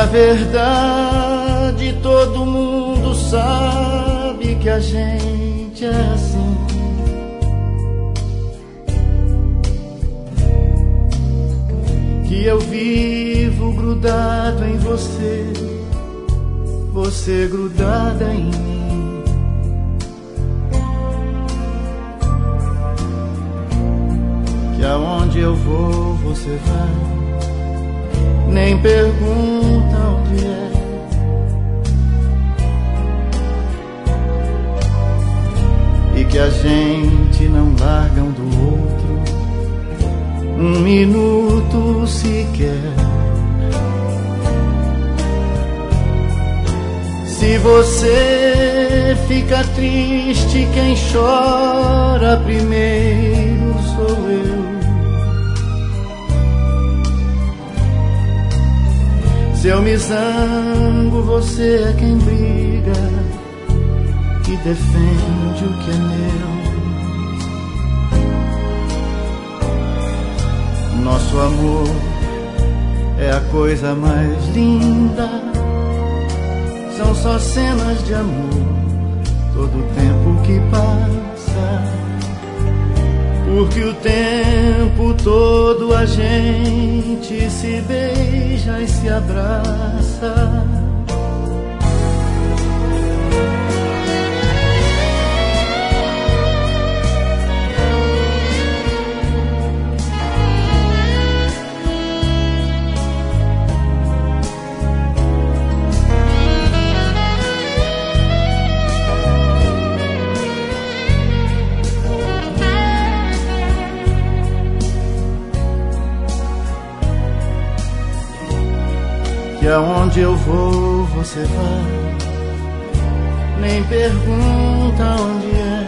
verdade, todo mundo sabe que a gente é assim. Que eu vivo grudado em você, você grudada em mim. Que aonde eu vou você vai, nem pergunta onde é. E que a gente não larga um do outro um minuto sequer. Se você fica triste, quem chora primeiro sou eu. Se eu me zango, você é quem briga e defende o que é meu. Nosso amor é a coisa mais linda. São só cenas de amor, todo o tempo que passa. Porque o tempo todo a gente se beija e se abraça. Que aonde eu vou você vai, nem pergunta onde é.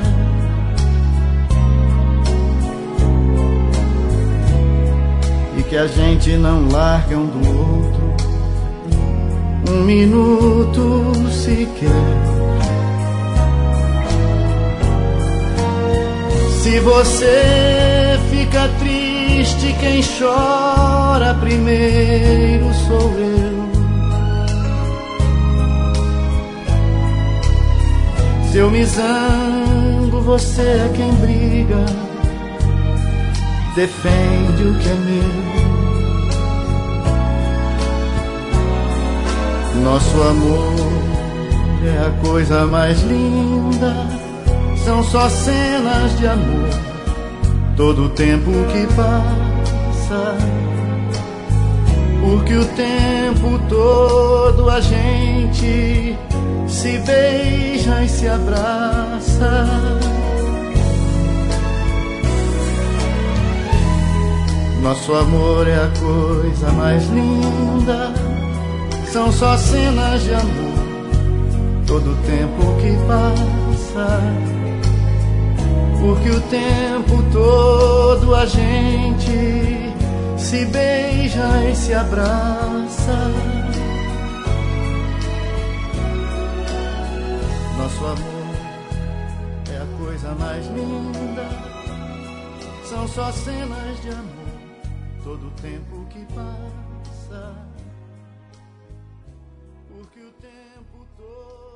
E que a gente não larga um do outro um minuto sequer. Se você fica triste, quem chora primeiro sou eu. Se eu me zango, você é quem briga, defende o que é meu. Nosso amor é a coisa mais linda. São só cenas de amor, todo o tempo que passa. Porque o tempo todo a gente se beija e se abraça. Nosso amor é a coisa mais linda. São só cenas de amor, todo o tempo que passa. Porque o tempo todo a gente se beija e se abraça. Nosso amor é a coisa mais linda. São só cenas de amor, todo o tempo que passa. Porque o tempo todo